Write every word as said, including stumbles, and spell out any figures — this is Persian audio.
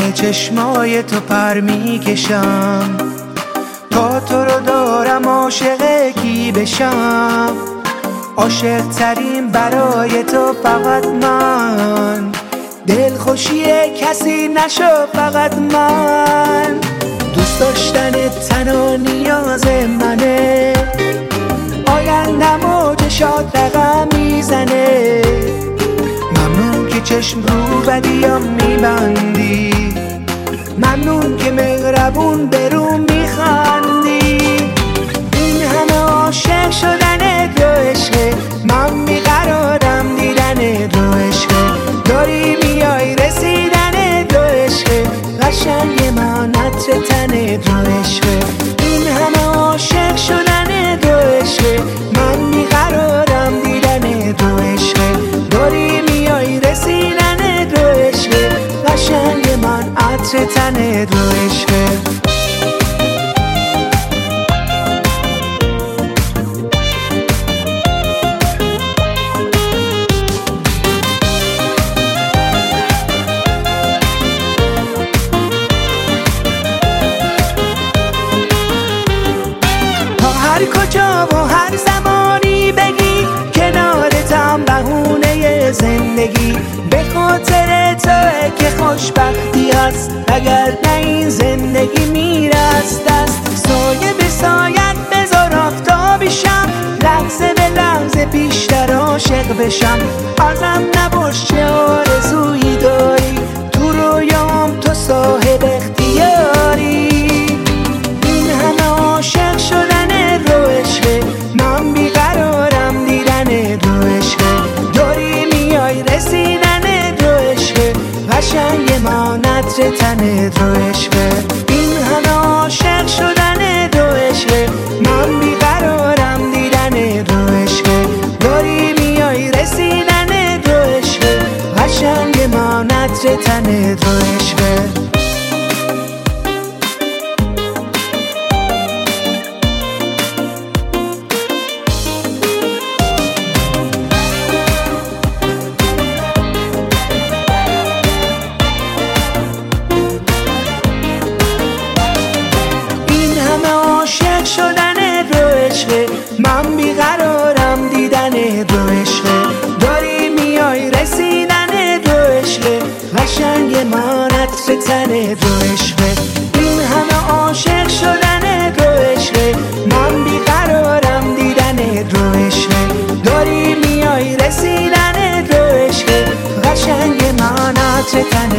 چشمای تو پر میکشم، تا تو رو دارم عاشق کی بشم. عاشق ترین برای تو فقط من، دل خوشی کسی نشو فقط من. دوست داشتن تنها نیاز منه، آیندم و چشات رقم میزنه. ممنون که چشم رو بدیام میبندی، ممنون که مهربون برون میخندی. این همه عاشق شدن تو عشقه، من بیقرارم دیدن تو عشقه. داری میای رسیدن تو عشقه، قشنگ من عطر تن تو عشقه. این همه عاشق شدن تو عشقه، من بیقرارم دیدن تو عشقه. داری میای رسیدن تو عشقه، قشنگ من عطر تن تو عشقه. هر کجا و هر زمانی بگی، کنارتم بهونه زندگی. به خاطر توئه که خوشبختی هست، اگر نه این زندگی میره از دست. سایه به سایت بذار آفتابیشم، لحظه به لحظه بیشتر عاشق بشم. ازم نباش چه آرزویی داری، تو رویام تو صاحب اختیاری. این همه عاشق شدن تو عشقه، من بیقرارم دیدن تو عشقه. داری میای رسیدن تو عشقه، قشنگ من عطر تن تو عشقه. این همه عاشق شدن تو عشقه، من بیقرارم دیدن تو عشقه. داری میای رسیدن تو عشقه، قشنگ من عطر تن تو عشقه. عاشق شدن تو عشقه، من بیقرارم دیدن تو عشقه. داری میای رسیدن تو عشقه، قشنگ من عطر تن تو عشقه. این همه عاشق شدن تو عشقه، من بیقرارم دیدن تو عشقه. داری میای رسیدن تو عشقه، قشنگ من عطر تن